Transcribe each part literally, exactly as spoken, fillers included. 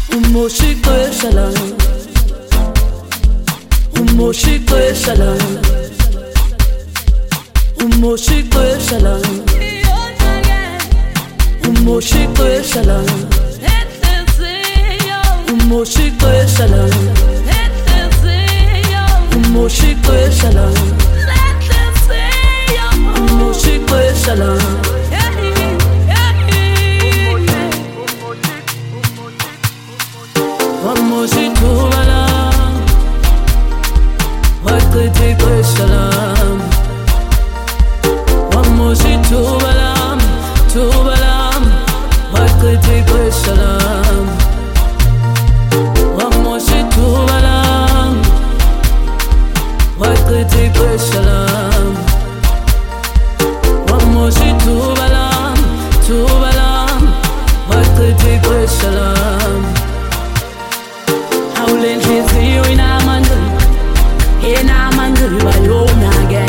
Umoshiko eshala, umoshiko eshala, umoshiko eshala, umoshiko eshala, umoshiko eshala, umoshiko eshala, umoshiko eshala. Wamoshitubala, wakritiko salam. Wamoshitubala, tubalam, wakritiko salam. Wamoshitubala, wakritiko salam. Wamoshitubala, tubalam, wakritiko salam. Hawlenhliziyo inamandla, inamandla bayona-ke.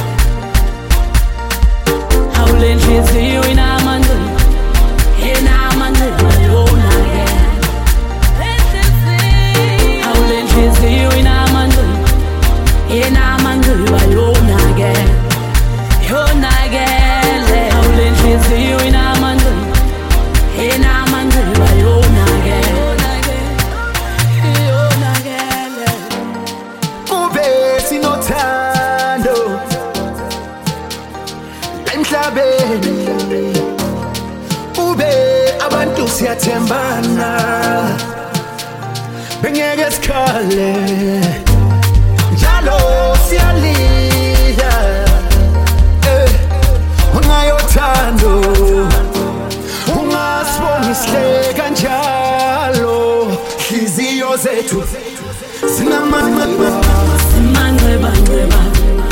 Hawlenhliziyo inamandla, inamandla bayona-ke. Hawlenhliziyo inamandla, inamandla bayona-ke. Yona-ke le. Hawlenhliziyo inamandla, inamandla bayona-ke. Sinothando emhlabeni ube abantu siyathembana bengeke sikhale njalo siyalila eh ungayothando ungasibona isihleka njalo hliziyo zethu sinamandla. Simanreba, reba,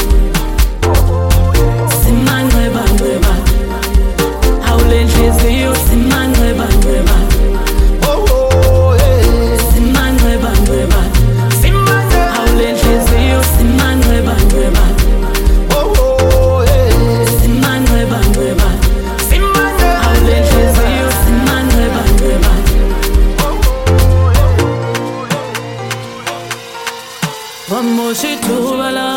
simanreba, reba. Hawlenhliziyo simanreba, reba. Oh oh hey. Simanreba, reba. Hawlenhliziyo simanreba, reba. Oh oh hey. Simanreba, reba. Hawlenhliziyo simanreba, reba. Wamoshitubala,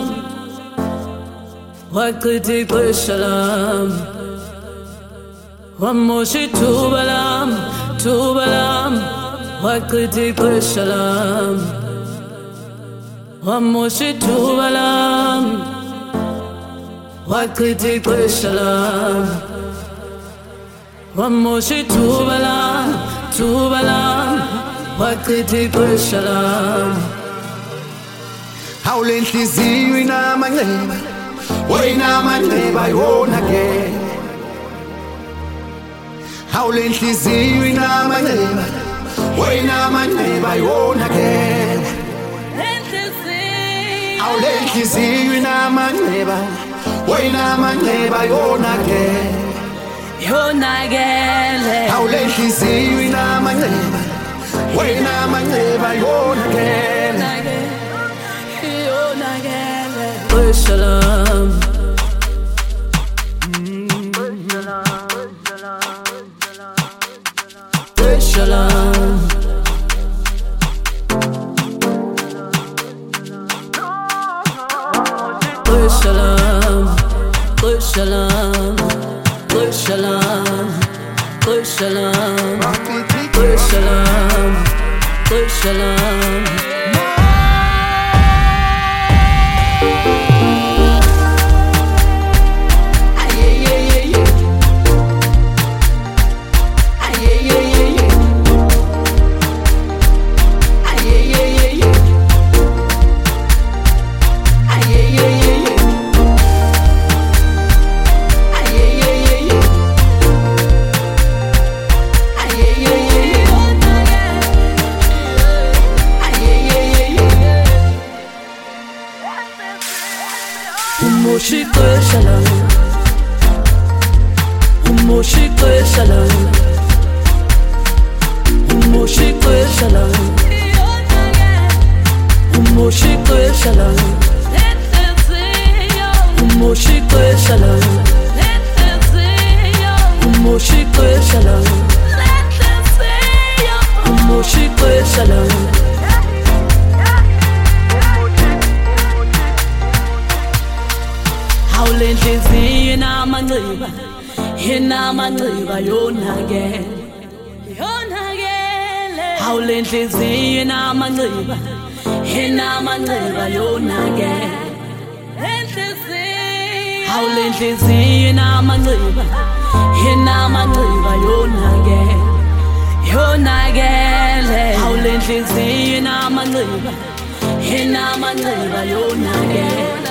wakritiko salam. Wamoshitubala, tubalam, wakritiko salam. Wamoshitubala, wakritiko salam. Wamoshitubala, tubalam, wakritiko salam. Hawlenhliziyo inamanxeba oyinamanxeba yona-ke. Hawlenhliziyo inamanxeba oyinamanxeba yona-ke. Hawlenhliziyo inamanxeba oyinamanxeba yona-ke. Yona-ke le. Hawlenhliziyo inamanxeba oyinamanxeba yona-ke. Salam. Salam. Salam. Salam. Salam. Salam. Salam. Umoshiko eshala, umoshiko eshala, umoshiko eshala, umoshiko eshala, umoshiko eshala, umoshiko eshala, umoshiko shalom. Hawlenhliziyo inamanxiba, inamanxiba yonakele, yonakele. Hawlenhliziyo inamanxiba, inamanxiba yonakele. Hawlenhliziyo inamanxiba, inamanxiba yonakele, yonakele. Hawlenhliziyo inamanxiba, inamanxiba yonakele.